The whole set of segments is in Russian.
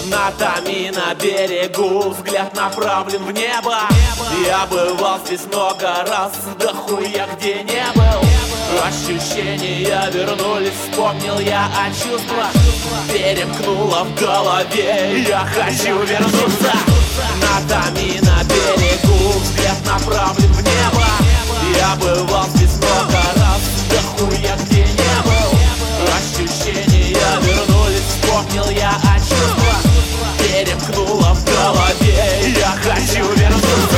На Томи, на берегу, взгляд направлен в небо. Я бывал здесь много раз, да хуя где не был. Ощущения вернулись, вспомнил я о чувствах. Перемкнуло в голове, я хочу вернуться. На Томи, на берегу, взгляд направлен в небо. Я бывал здесь много раз, да хуя где не был. Ощущения вернулись, вспомнил я о чувствах. Перемкнуло в голове, я хочу вернуться.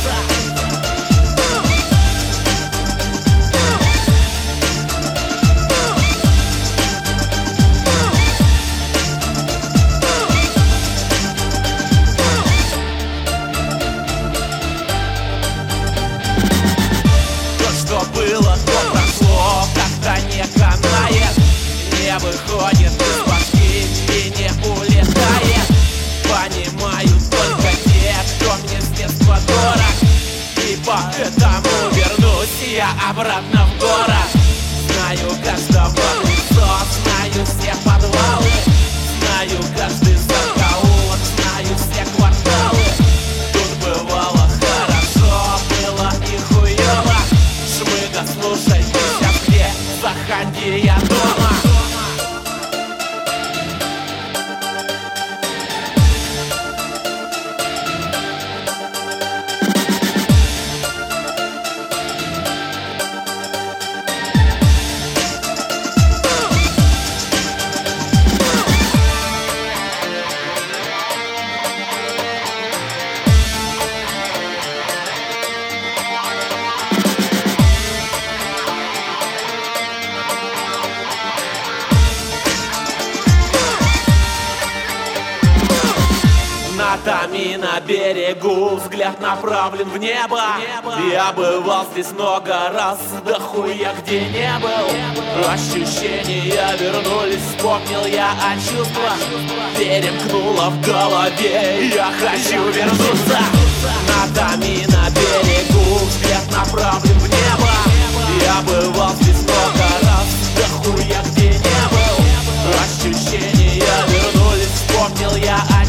Было, то прошло, как-то не канает. Не выходит из башки и не улетает. Понимаю только те, кто мне с детства дорог. И поэтому вернусь я обратно в город. Знаю каждого в лицо, знаю все подвалы. Знаю каждый закоулок, знаю все кварталы. Тут бывало хорошо, было и хуёво. Шмыга, слушай, ты сейчас где? Заходи, я дома. На Томи, на берегу, взгляд направлен в небо. Я бывал здесь много раз, да хуя где не был. Ощущения вернулись, вспомнил я о чувствах. Перемкнуло в голове, я хочу вернуться. На Томи, на берегу, взгляд направлен в небо. Я бывал здесь много раз, да хуя где не был. Ощущения вернулись, вспомнил я о